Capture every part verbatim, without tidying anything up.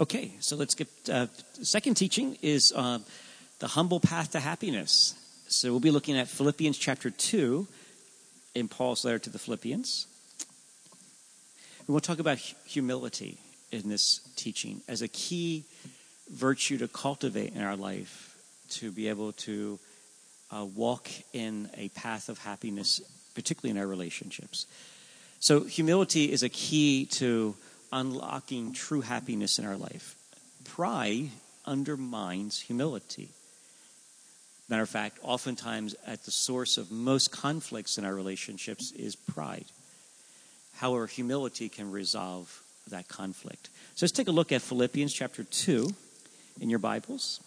Okay, so let's get, uh, the second teaching is uh, the humble path to happiness. So we'll be looking at Philippians chapter two in Paul's letter to the Philippians. We will talk about humility in this teaching as a key virtue to cultivate in our life to be able to uh, walk in a path of happiness, particularly in our relationships. So humility is a key to unlocking true happiness in our life. Pride undermines humility. Matter of fact, oftentimes at the source of most conflicts in our relationships is pride. However, humility can resolve that conflict. So let's take a look at Philippians chapter two in your Bibles.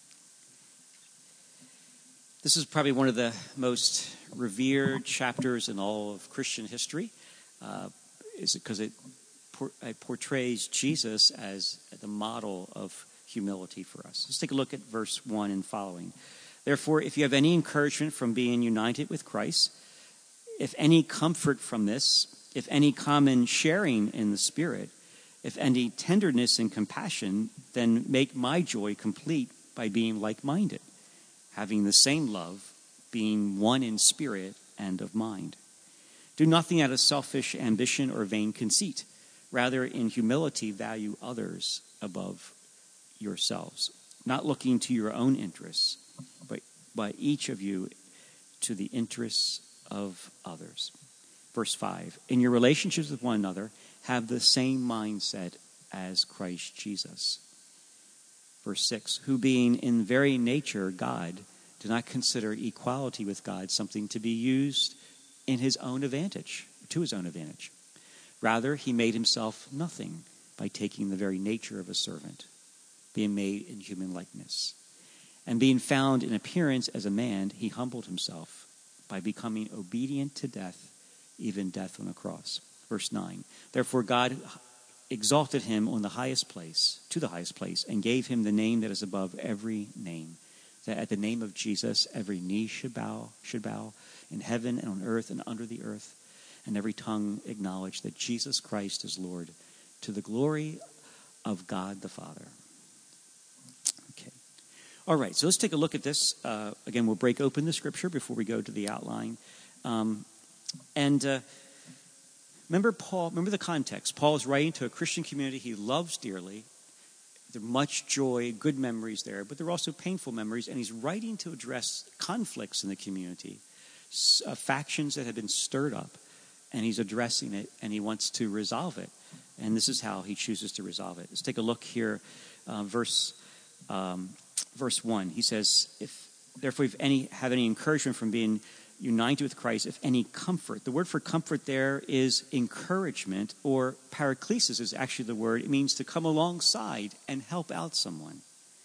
This is probably one of the most revered chapters in all of Christian history. Uh, is it because it, por- it portrays Jesus as the model of humility for us. Let's take a look at verse one and following. Therefore, if you have any encouragement from being united with Christ, if any comfort from this, if any common sharing in the Spirit, if any tenderness and compassion, then make my joy complete by being like-minded, having the same love, being one in spirit and of mind. Do nothing out of selfish ambition or vain conceit. Rather, in humility, value others above yourselves, not looking to your own interests, but by each of you to the interests of others. Verse five, in your relationships with one another, have the same mindset as Christ Jesus. Verse six, who being in very nature God, do not consider equality with God something to be used in his own advantage, to his own advantage. Rather, he made himself nothing by taking the very nature of a servant, being made in human likeness. And being found in appearance as a man, he humbled himself by becoming obedient to death, even death on a cross. Verse nine, therefore God exalted him on the highest place, to the highest place, and gave him the name that is above every name, that at the name of Jesus every knee should bow, should bow in heaven and on earth and under the earth, and every tongue acknowledge that Jesus Christ is Lord, to the glory of God the Father. Okay. All right, so let's take a look at this. Uh, again, we'll break open the scripture before we go to the outline. Um, and uh, remember Paul, remember the context. Paul is writing to a Christian community he loves dearly. There are much joy, good memories there, but there are also painful memories, and he's writing to address conflicts in the community, uh, factions that have been stirred up, and he's addressing it, and he wants to resolve it. And this is how he chooses to resolve it. Let's take a look here, uh, verse um, verse one. He says, "If therefore if any have any encouragement from being united with Christ, if any comfort." The word for comfort there is encouragement, or paraklesis is actually the word. It means to come alongside and help out someone.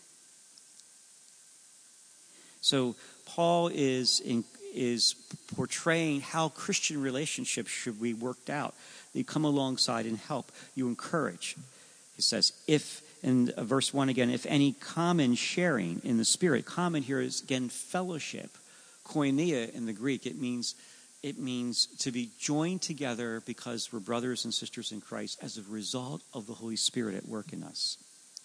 So Paul is in, is portraying how Christian relationships should be worked out. You come alongside and help. You encourage. He says, if, in verse one again, if any common sharing in the Spirit. Common here is, again, fellowship. Koinonia in the Greek, it means it means to be joined together because we're brothers and sisters in Christ as a result of the Holy Spirit at work in us.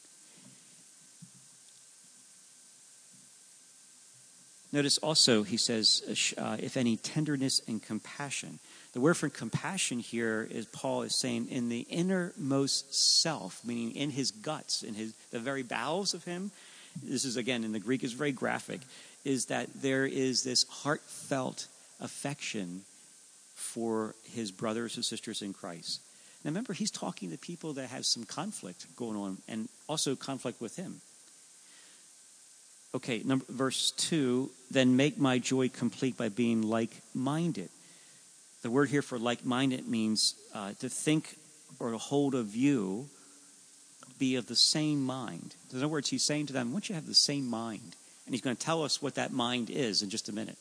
Notice also, he says, uh, if any tenderness and compassion. The word for compassion here is, Paul is saying, in the innermost self, meaning in his guts, in his the very bowels of him. This is, again, in the Greek, is very graphic, is that there is this heartfelt affection for his brothers and sisters in Christ. Now remember, he's talking to people that have some conflict going on, and also conflict with him. Okay, number, verse two, then make my joy complete by being like-minded. The word here for like-minded means uh, to think or to hold a view, be of the same mind. In other words, he's saying to them, I want you to have the same mind. And he's going to tell us what that mind is in just a minute.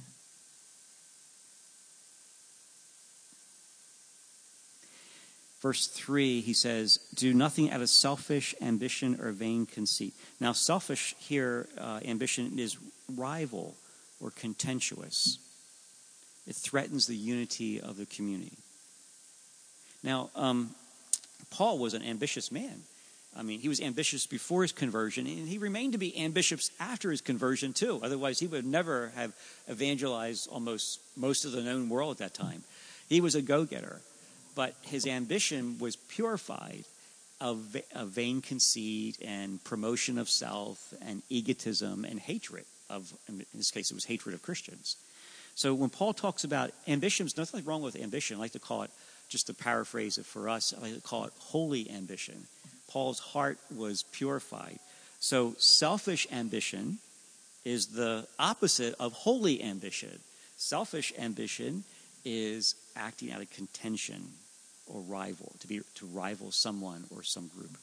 Verse three, he says, do nothing out of selfish ambition or vain conceit. Now, selfish here, uh, ambition is rival or contentious. It threatens the unity of the community. Now, um, Paul was an ambitious man. I mean, he was ambitious before his conversion, and he remained to be ambitious after his conversion, too. Otherwise, he would never have evangelized almost most of the known world at that time. He was a go-getter, but his ambition was purified of, of vain conceit and promotion of self and egotism and hatred of, in this case, it was hatred of Christians. So when Paul talks about ambition, there's nothing wrong with ambition. I like to call it, just to paraphrase it for us, I like to call it holy ambition. Paul's heart was purified. So selfish ambition is the opposite of holy ambition. Selfish ambition is acting out of contention or rival, to be to rival someone or some group.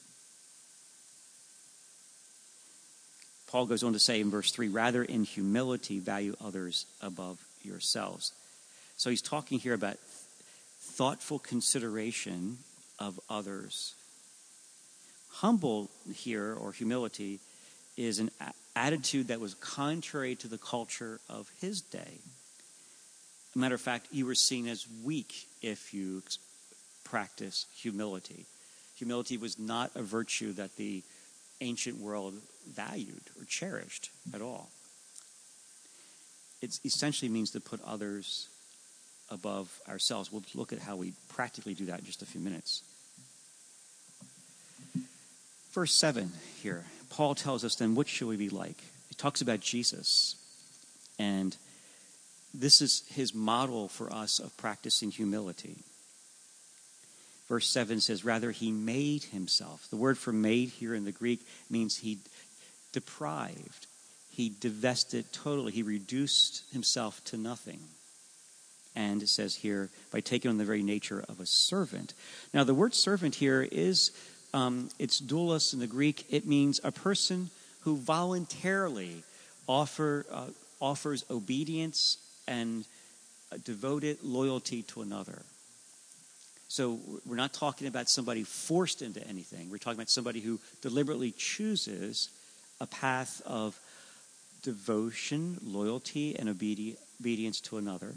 Paul goes on to say in verse three, rather in humility value others above yourselves. So he's talking here about thoughtful consideration of others. Humble here, or humility, is an a- attitude that was contrary to the culture of his day. As a matter of fact, you were seen as weak if you ex- practice humility. Humility was not a virtue that the ancient world valued or cherished at all. It essentially means to put others above ourselves. We'll look at how we practically do that in just a few minutes. Verse seven here, Paul tells us then, what should we be like? He talks about Jesus, and this is his model for us of practicing humility. Verse seven says, rather he made himself. The word for made here in the Greek means he deprived. He divested totally. He reduced himself to nothing. And it says here, by taking on the very nature of a servant. Now the word servant here is, um, it's doulos in the Greek. It means a person who voluntarily offer, uh, offers obedience and devoted loyalty to another. So we're not talking about somebody forced into anything. We're talking about somebody who deliberately chooses a path of devotion, loyalty, and obedi- obedience to another.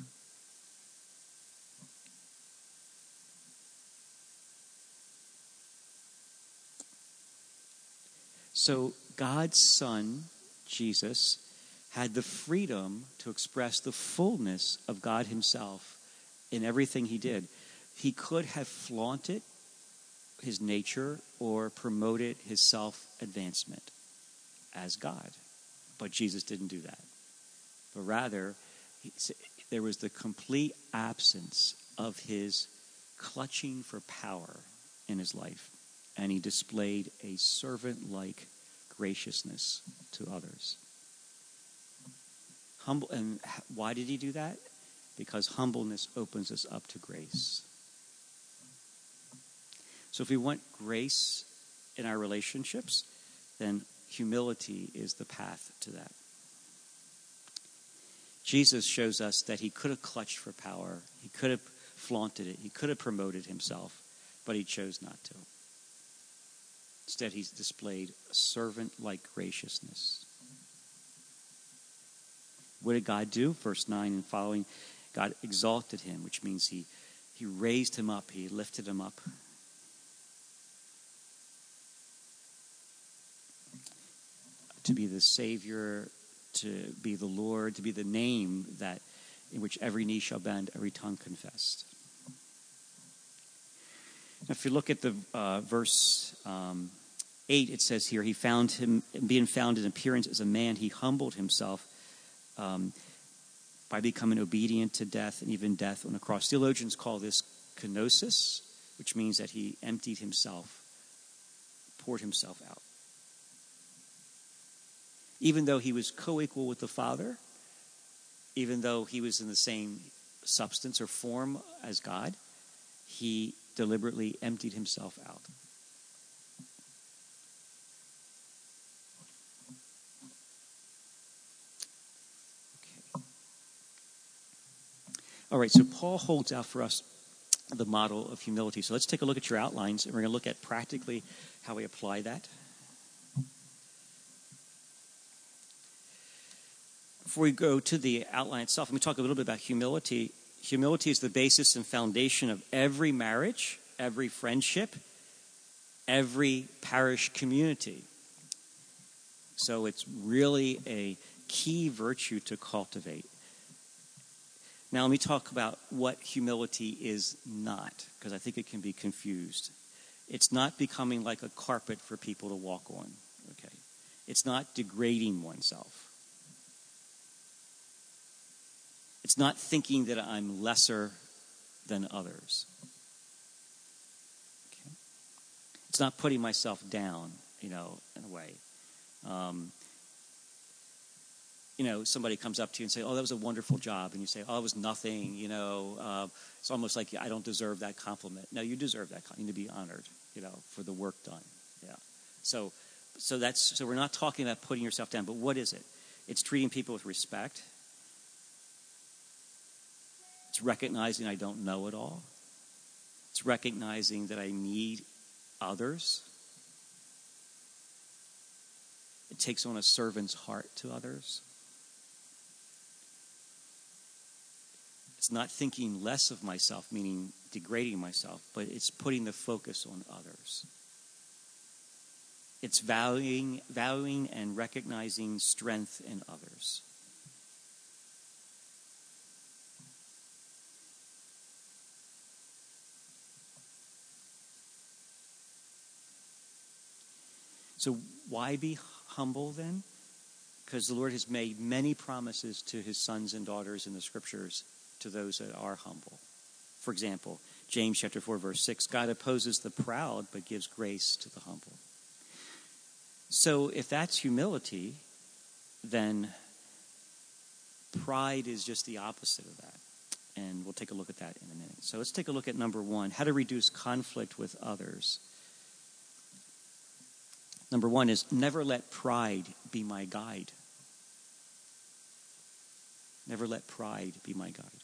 So God's Son, Jesus, had the freedom to express the fullness of God himself in everything he did. He could have flaunted his nature or promoted his self-advancement as God. But Jesus didn't do that. But rather, there was the complete absence of his clutching for power in his life. And he displayed a servant-like graciousness to others. Humble, and why did he do that? Because humbleness opens us up to grace. So if we want grace in our relationships, then humility is the path to that. Jesus shows us that he could have clutched for power. He could have flaunted it. He could have promoted himself, but he chose not to. Instead, he's displayed a servant-like graciousness. What did God do? Verse nine and following, God exalted him, which means he, he raised him up. He lifted him up. To be the Savior, to be the Lord, to be the name that in which every knee shall bend, every tongue confess. If you look at the uh, verse um, eight, it says here, he found him, being found in appearance as a man, he humbled himself um, by becoming obedient to death, and even death on a cross. Theologians call this kenosis, which means that he emptied himself, poured himself out. Even though he was co-equal with the Father, even though he was in the same substance or form as God, he deliberately emptied himself out. Okay. All right, so Paul holds out for us the model of humility. So let's take a look at your outlines, and we're going to look at practically how we apply that. Before we go to the outline itself, let me talk a little bit about humility. Humility is the basis and foundation of every marriage, every friendship, every parish community. So it's really a key virtue to cultivate. Now let me talk about what humility is not, because I think it can be confused. It's not becoming like a carpet for people to walk on. Okay, it's not degrading oneself. It's not thinking that I'm lesser than others. Okay. It's not putting myself down, you know, in a way. Um, you know, somebody comes up to you and say, oh, that was a wonderful job. And you say, oh, it was nothing, you know. Uh, it's almost like I don't deserve that compliment. No, you deserve that. You need to be honored, you know, for the work done. Yeah. So, so that's, so we're not talking about putting yourself down, but what is it? It's treating people with respect. It's recognizing I don't know it all. It's recognizing that I need others. It takes on a servant's heart to others. It's not thinking less of myself, meaning degrading myself, but it's putting the focus on others. It's valuing, valuing and recognizing strength in others. So why be humble then? Because the Lord has made many promises to his sons and daughters in the scriptures to those that are humble. For example, James chapter four, verse six, God opposes the proud but gives grace to the humble. So if that's humility, then pride is just the opposite of that. And we'll take a look at that in a minute. So let's take a look at number one, how to reduce conflict with others. Number one is never let pride be my guide. Never let pride be my guide.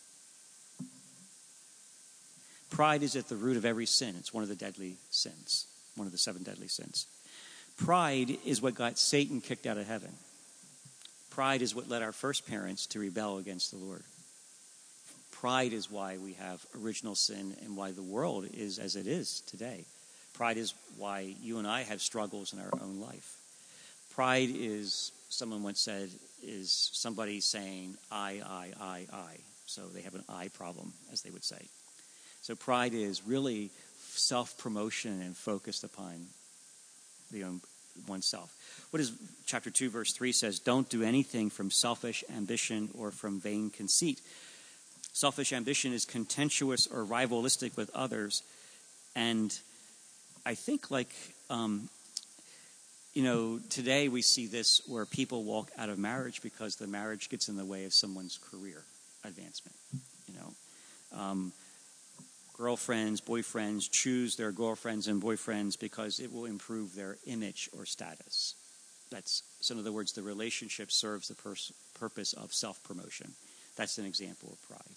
Pride is at the root of every sin. It's one of the deadly sins, one of the seven deadly sins. Pride is what got Satan kicked out of heaven. Pride is what led our first parents to rebel against the Lord. Pride is why we have original sin and why the world is as it is today. Pride is why you and I have struggles in our own life. Pride is, someone once said, is somebody saying, I, I, I, I. So they have an I problem, as they would say. So pride is really self-promotion and focused upon the own, oneself. What is chapter two, verse three says, don't do anything from selfish ambition or from vain conceit. Selfish ambition is contentious or rivalistic with others. And I think like, um, you know, today we see this where people walk out of marriage because the marriage gets in the way of someone's career advancement, you know. Um, girlfriends, boyfriends choose their girlfriends and boyfriends because it will improve their image or status. That's, so in other words, the relationship serves the pers- purpose of self-promotion. That's an example of pride.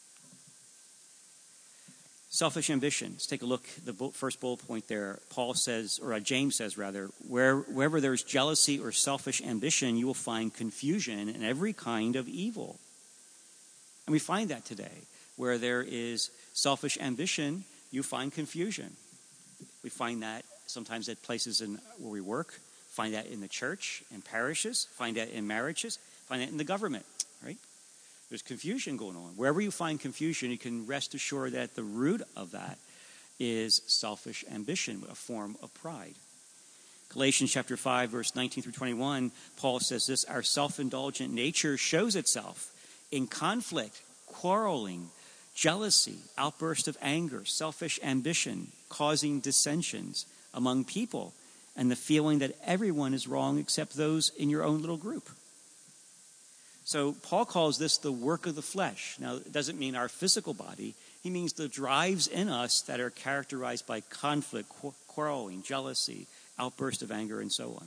Selfish ambition. Let's take a look at the first bullet point there. Paul says, or James says rather, where, wherever there's jealousy or selfish ambition, you will find confusion and every kind of evil. And we find that today. Where there is selfish ambition, you find confusion. We find that sometimes at places in where we work, find that in the church, in parishes, find that in marriages, find that in the government, right? There's confusion going on. Wherever you find confusion, you can rest assured that the root of that is selfish ambition, a form of pride. Galatians chapter five, verse nineteen through twenty-one, Paul says this, our self-indulgent nature shows itself in conflict, quarreling, jealousy, outburst of anger, selfish ambition, causing dissensions among people, and the feeling that everyone is wrong except those in your own little group. So Paul calls this the work of the flesh. Now, it doesn't mean our physical body. He means the drives in us that are characterized by conflict, quarreling, jealousy, outburst of anger, and so on.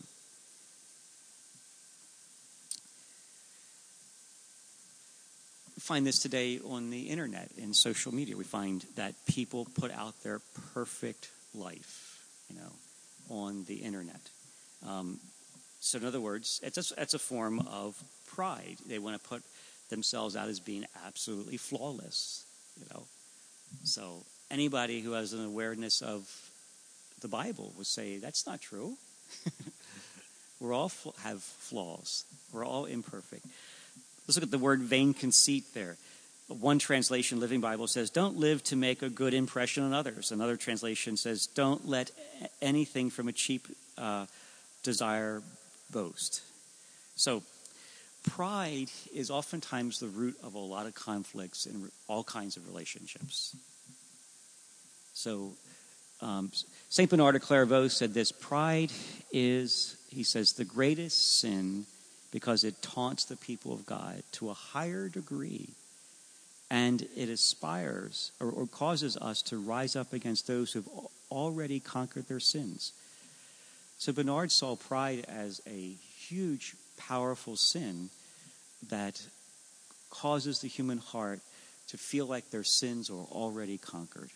We find this today on the internet and social media. We find that people put out their perfect life, you know, on the internet. Um, so in other words, it's a, it's a form of pride. They want to put themselves out as being absolutely flawless, you know. So anybody who has an awareness of the Bible would say that's not true. We're all fl- have flaws. We're all imperfect. Let's look at the word vain conceit there. One translation, Living Bible, says, don't live to make a good impression on others. Another translation says, don't let anything from a cheap uh, desire boast. So pride is oftentimes the root of a lot of conflicts in all kinds of relationships. So um, Saint Bernard of Clairvaux said this: pride is, he says, the greatest sin because it taunts the people of God to a higher degree, and it aspires or, or causes us to rise up against those who've already conquered their sins. So Bernard saw pride as a huge, powerful sin that causes the human heart to feel like their sins are already conquered.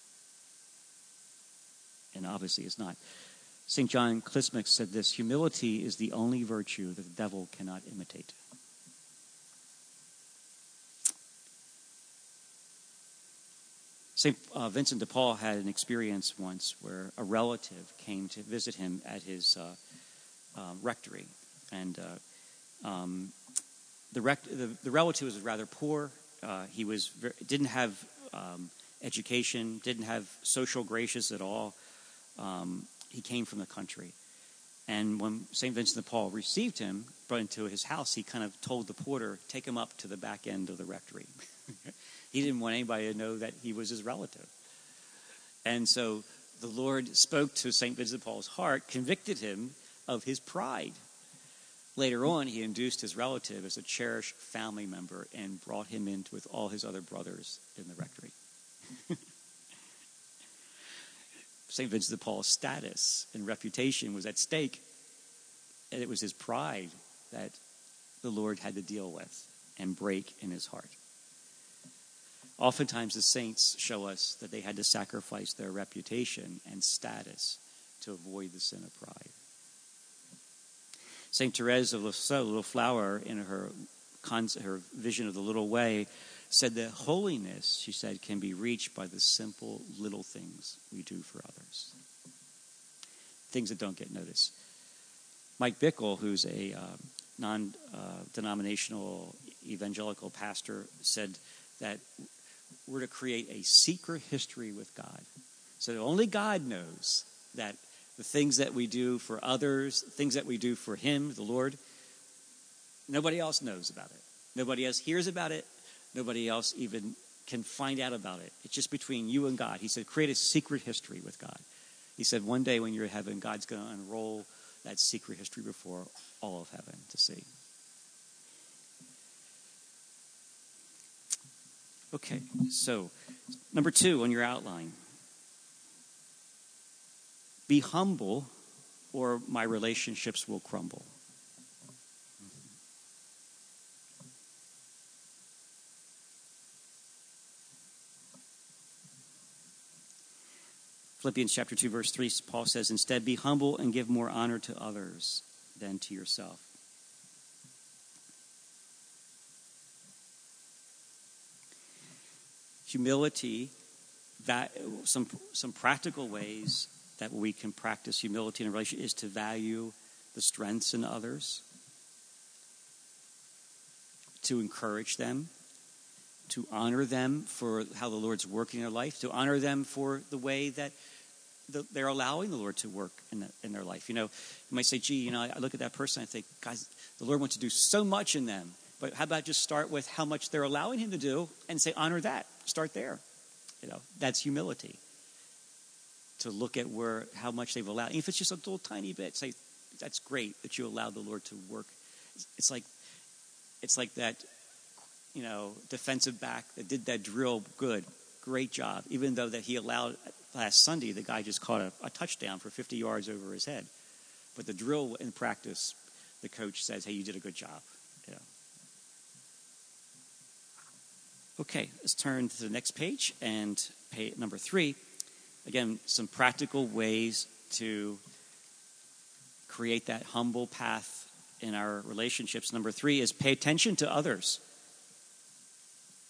And obviously it's not. Saint John Clismic said this: humility is the only virtue that the devil cannot imitate. Saint Uh, Vincent de Paul had an experience once where a relative came to visit him at his uh, uh, rectory. And uh, um, the, rect- the, the relative was rather poor. Uh, he was very, didn't have um, education, didn't have social graces at all. Um, he came from the country. And when Saint Vincent de Paul received him, brought him to his house, he kind of told the porter, take him up to the back end of the rectory. He didn't want anybody to know that he was his relative. And so the Lord spoke to Saint Vincent de Paul's heart, convicted him of his pride. Later on, he induced his relative as a cherished family member and brought him in with all his other brothers in the rectory. Saint Vincent de Paul's status and reputation was at stake, and it was his pride that the Lord had to deal with and break in his heart. Oftentimes the saints show us that they had to sacrifice their reputation and status to avoid the sin of pride. Saint Therese of Lisieux, Little Flower, in her, her vision of the little way, said that holiness, she said, can be reached by the simple little things we do for others. Things that don't get noticed. Mike Bickle, who's a uh, non-denominational uh, evangelical pastor, said that we're to create a secret history with God. So that only God knows that the things that we do for others, things that we do for him, the Lord, nobody else knows about it. Nobody else hears about it. Nobody else even can find out about it. It's just between you and God. He said, create a secret history with God. He said, one day when you're in heaven, God's going to unroll that secret history before all of heaven to see. Okay, so number two on your outline. Be humble or my relationships will crumble. Philippians chapter two, verse three, Paul says, instead, be humble and give more honor to others than to yourself. Humility, that some some practical ways that we can practice humility in a relationship is to value the strengths in others, to encourage them, to honor them for how the Lord's working in their life, to honor them for the way that the, they're allowing the Lord to work in, the, in their life. You know, you might say, gee, you know, I, I look at that person, I think, guys, the Lord wants to do so much in them. But how about just start with how much they're allowing him to do and say, honor that. Start there. You know, that's humility. To look at where how much they've allowed. And if it's just a little tiny bit, say, that's great that you allowed the Lord to work. It's like it's like that, you know, defensive back that did that drill good. Great job. Even though that he allowed last Sunday, the guy just caught a, a touchdown for fifty yards over his head. But the drill in practice, the coach says, hey, you did a good job. You know. Okay, let's turn to the next page and page number three. Again, some practical ways to create that humble path in our relationships. Number three is pay attention to others.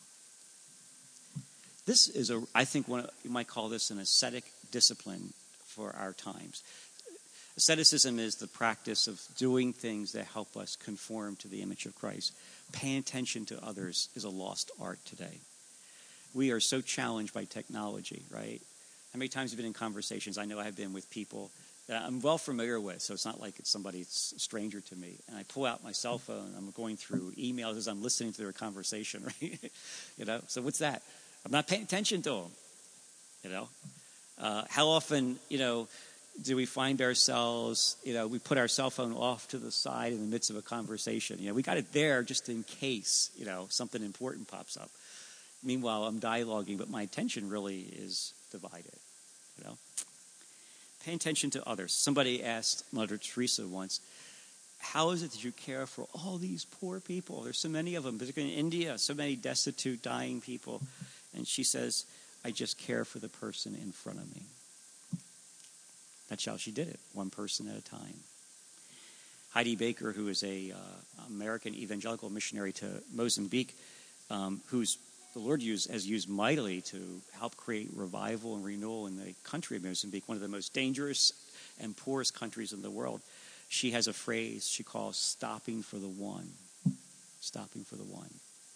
This is a, I think one, you might call this an ascetic discipline for our times. Asceticism is the practice of doing things that help us conform to the image of Christ. Paying attention to others is a lost art today. We are so challenged by technology, right? How many times have you been in conversations? I know I've been with people that I'm well familiar with, so it's not like it's somebody that's a stranger to me. And I pull out my cell phone, I'm going through emails as I'm listening to their conversation, right? You know, so what's that? I'm not paying attention to them, you know? Uh, how often, you know, do we find ourselves, you know, we put our cell phone off to the side in the midst of a conversation? You know, we got it there just in case, you know, something important pops up. Meanwhile, I'm dialoguing, but my attention really is divided, you know. Pay attention to others. Somebody asked Mother Teresa once, how is it that you care for all these poor people? There's so many of them, particularly in India, so many destitute, dying people. And she says, I just care for the person in front of me. That's how she did it, one person at a time. Heidi Baker, who is a uh, American evangelical missionary to Mozambique, um, who's the Lord used, has used mightily to help create revival and renewal in the country of Mozambique, one of the most dangerous and poorest countries in the world. She has a phrase she calls stopping for the one. Stopping for the one.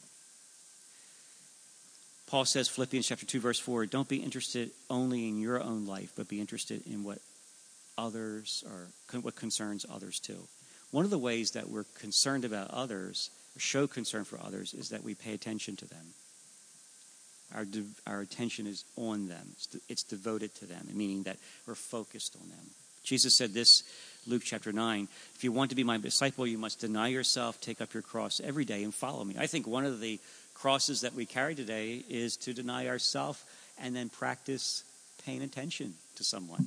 Paul says, Philippians chapter two, verse four, don't be interested only in your own life, but be interested in what others or what concerns others too. One of the ways that we're concerned about others, or show concern for others, is that we pay attention to them. Our de- our attention is on them. It's, de- it's devoted to them, meaning that we're focused on them. Jesus said this, Luke chapter nine, if you want to be my disciple, you must deny yourself, take up your cross every day, and follow me. I think one of the crosses that we carry today is to deny ourselves and then practice paying attention to someone.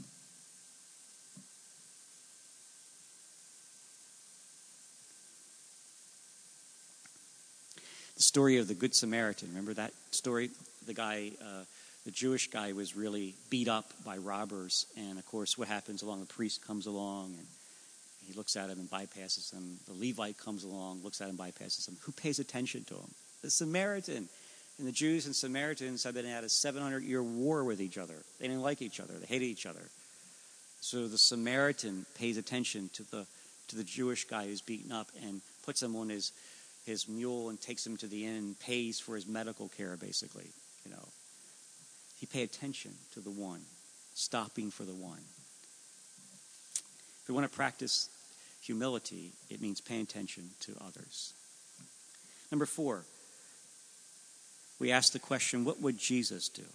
The story of the Good Samaritan. Remember that story? The guy, uh, the Jewish guy was really beat up by robbers. And, of course, what happens along? The priest comes along and he looks at him and bypasses him. The Levite comes along, looks at him, bypasses him. Who pays attention to him? The Samaritan. And the Jews and Samaritans have been at a seven hundred year war with each other. They didn't like each other. They hated each other. So the Samaritan pays attention to the to the Jewish guy who's beaten up and puts him on his his mule and takes him to the inn and pays for his medical care, basically. You know, he paid attention to the one, stopping for the one. If we want to practice humility, it means paying attention to others. Number four, we ask the question, what would Jesus do?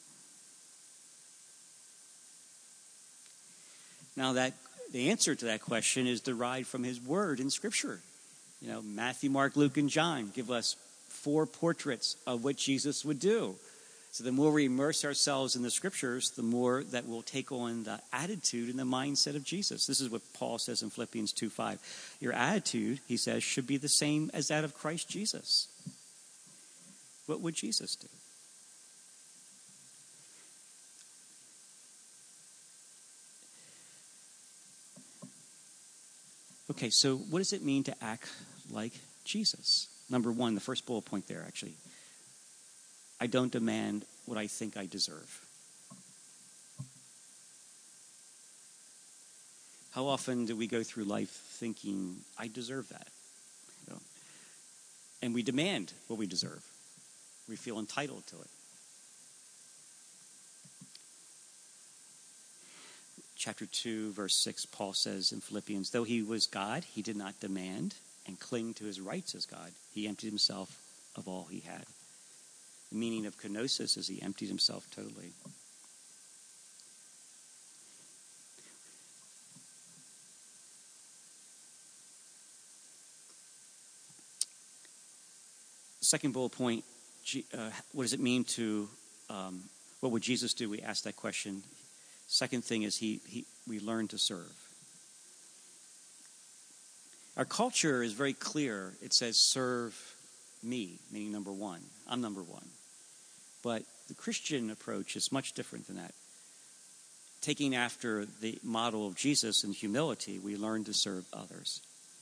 Now, that the answer to that question is derived from his word in Scripture. You know, Matthew, Mark, Luke, and John give us four portraits of what Jesus would do. So the more we immerse ourselves in the Scriptures, the more that we'll take on the attitude and the mindset of Jesus. This is what Paul says in Philippians two five. Your attitude, he says, should be the same as that of Christ Jesus. What would Jesus do? Okay, so what does it mean to act like Jesus? Number one, the first bullet point there, actually. I don't demand what I think I deserve. How often do we go through life thinking, I deserve that? You know? And we demand what we deserve. We feel entitled to it. Chapter two, verse six, Paul says in Philippians, though he was God, he did not demand and cling to his rights as God. He emptied himself of all he had. The meaning of kenosis is he emptied himself totally. Second bullet point, uh, what does it mean to, um, what would Jesus do? We asked that question. Second thing is he, he we learn to serve. Our culture is very clear. It says serve me, meaning number one. I'm number one. But the Christian approach is much different than that. Taking after the model of Jesus in humility, we learn to serve others.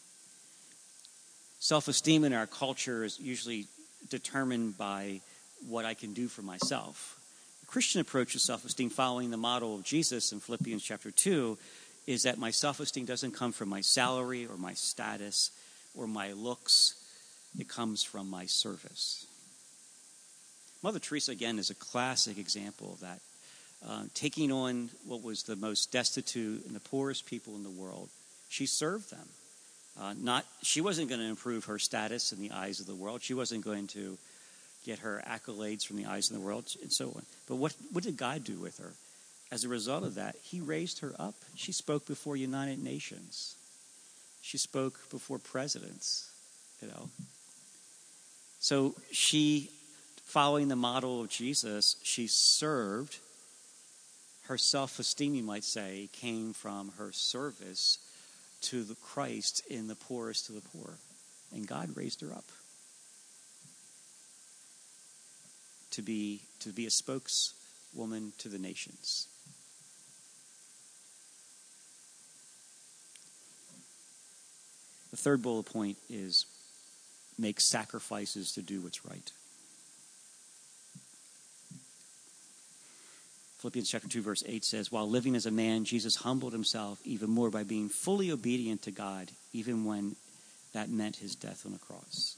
Self-esteem in our culture is usually determined by what I can do for myself. The Christian approach to self-esteem, following the model of Jesus in Philippians chapter two, is that my self-esteem doesn't come from my salary or my status or my looks. It comes from my service. Mother Teresa, again, is a classic example of that. Uh, taking on what was the most destitute and the poorest people in the world, she served them. Uh, not, she wasn't going to improve her status in the eyes of the world. She wasn't going to get her accolades from the eyes of the world, and so on. But what, what did God do with her? As a result of that, he raised her up. She spoke before United Nations. She spoke before presidents, you know. So she, following the model of Jesus, she served. Her self-esteem, you might say, came from her service to the Christ in the poorest of the poor. And God raised her up to be, to be a spokeswoman to the nations. The third bullet point is make sacrifices to do what's right. Philippians chapter two, verse eight says, while living as a man, Jesus humbled himself even more by being fully obedient to God, even when that meant his death on a cross.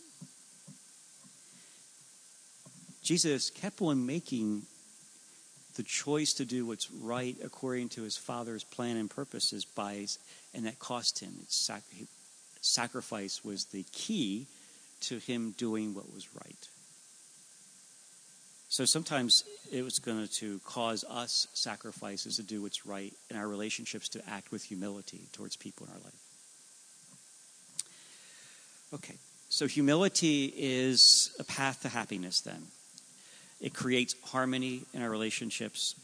Jesus kept on making the choice to do what's right according to his Father's plan and purposes, by, and that cost him. It's sac- sacrifice was the key to him doing what was right. So sometimes it was going to cause us sacrifices to do what's right in our relationships, to act with humility towards people in our life. Okay, so humility is a path to happiness then. It creates harmony in our relationships.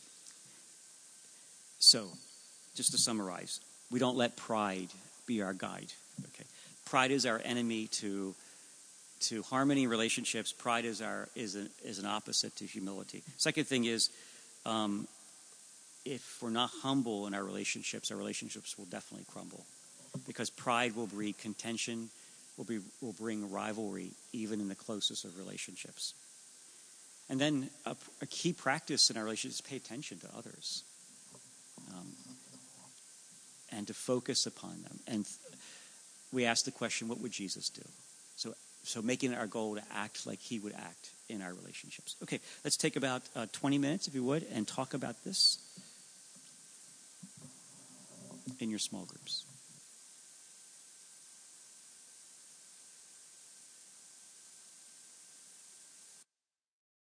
So, just to summarize, we don't let pride be our guide. Okay, pride is our enemy to to harmony in relationships. Pride is our is an is an opposite to humility. Second thing is, um, if we're not humble in our relationships, our relationships will definitely crumble, because pride will breed contention, will be will bring rivalry even in the closest of relationships. And then a, a key practice in our relationships is pay attention to others, um, and to focus upon them. And we ask the question, what would Jesus do? So, so making it our goal to act like he would act in our relationships. Okay, let's take about uh, twenty minutes, if you would, and talk about this in your small groups.